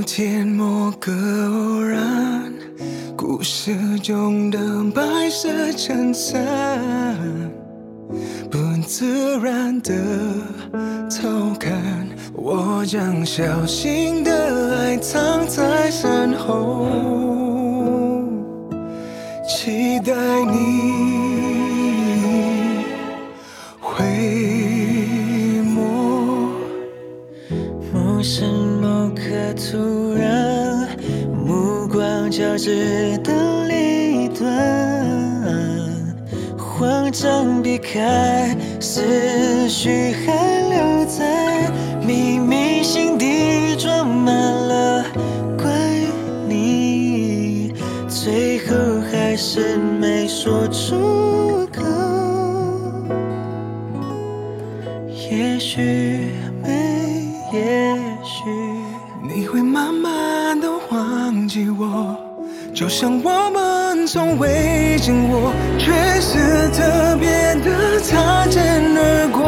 天某个偶然，故事中的白色衬衫，不自然地偷看，我将小心的爱藏在身后，期待你回眸。 某时某刻突然，目光交织的另一端，慌张避开，思绪还留在，明明心底装满了关于你，最后还是没说出口。也许也许你会慢慢的忘记我，就像我们从未见过，却是特别的擦肩而过。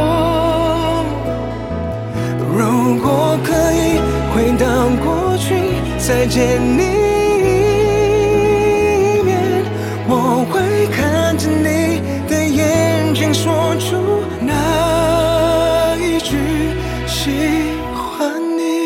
如果可以回到过去，再见你一面，我会看着你的眼睛，说出那一句喜欢你。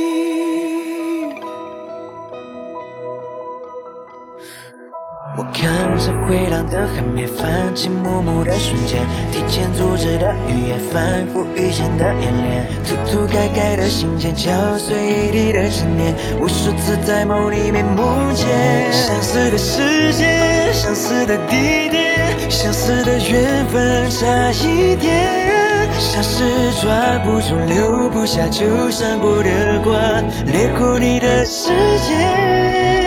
我看着回荡的海面，泛起幕幕的瞬间，提前组织的语言，反复遇见的演练，涂涂改改的信件，敲碎一地的执念，无数次在梦里面梦见相似的世界，相似的地点，相似的缘分，差一点，像是抓不住留不下就闪过的光，掠过你的世界。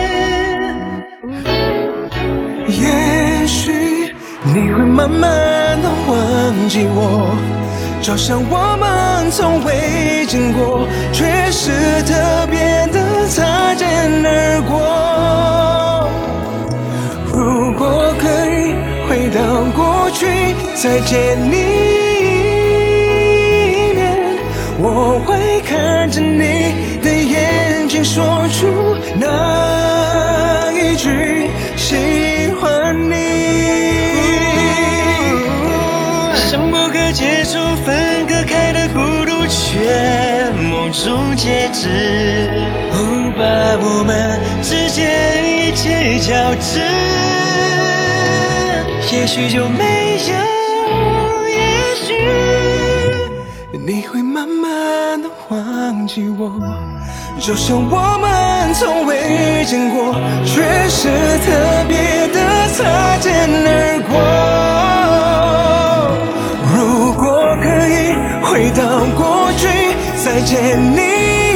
也许你会慢慢的忘记我，就像我们从未见过，却是特别的擦肩而过。如果可以回到过去，再见你一面，我会看着你的眼睛，说出那一句喜欢你。 像不可接触分割开的孤独，却梦中截止，把我们之间一切交织，也许就没有，也许你会慢慢的忘记我，就像我们从未见过，却是特别的擦肩而过。如果可以回到过去，再见你